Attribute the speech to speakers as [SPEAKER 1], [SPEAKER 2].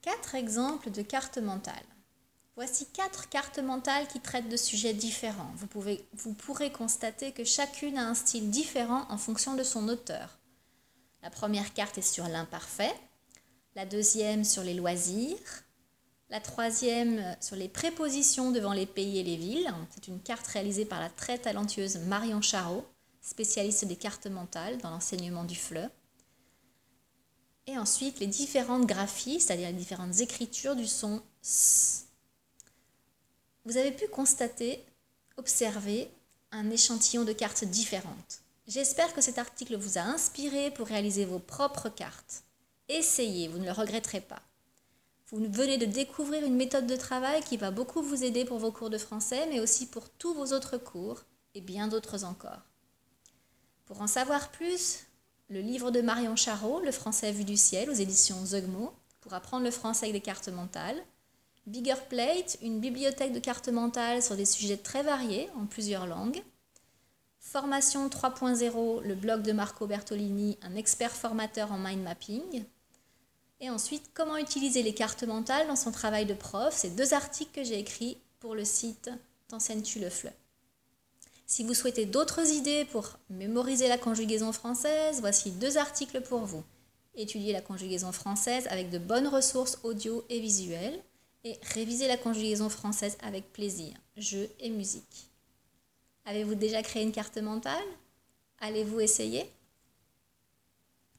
[SPEAKER 1] 4 exemples de cartes mentales. Voici 4 cartes mentales qui traitent de sujets différents. Vous pourrez constater que chacune a un style différent en fonction de son auteur. La première carte est sur l'imparfait, la deuxième sur les loisirs, la troisième sur les prépositions devant les pays et les villes. C'est une carte réalisée par la très talentueuse Marion Charot, spécialiste des cartes mentales dans l'enseignement du FLE. Et ensuite, les différentes graphies, c'est-à-dire les différentes écritures du son S. Vous avez pu constater, observer un échantillon de cartes différentes. J'espère que cet article vous a inspiré pour réaliser vos propres cartes. Essayez, vous ne le regretterez pas. Vous venez de découvrir une méthode de travail qui va beaucoup vous aider pour vos cours de français, mais aussi pour tous vos autres cours et bien d'autres encore. Pour en savoir plus, le livre de Marion Charot, Le français vu du ciel, aux éditions Zeugmo, pour apprendre le français avec des cartes mentales. Bigger Plate, une bibliothèque de cartes mentales sur des sujets très variés, en plusieurs langues. Formation 3.0, le blog de Marco Bertolini, un expert formateur en mind mapping. Et ensuite, comment utiliser les cartes mentales dans son travail de prof, c'est 2 articles que j'ai écrits pour le site T'enseignes-tu le FLE. Si vous souhaitez d'autres idées pour mémoriser la conjugaison française, voici 2 articles pour vous. Étudier la conjugaison française avec de bonnes ressources audio et visuelles et réviser la conjugaison française avec plaisir, jeu et musique. Avez-vous déjà créé une carte mentale ? Allez-vous essayer ?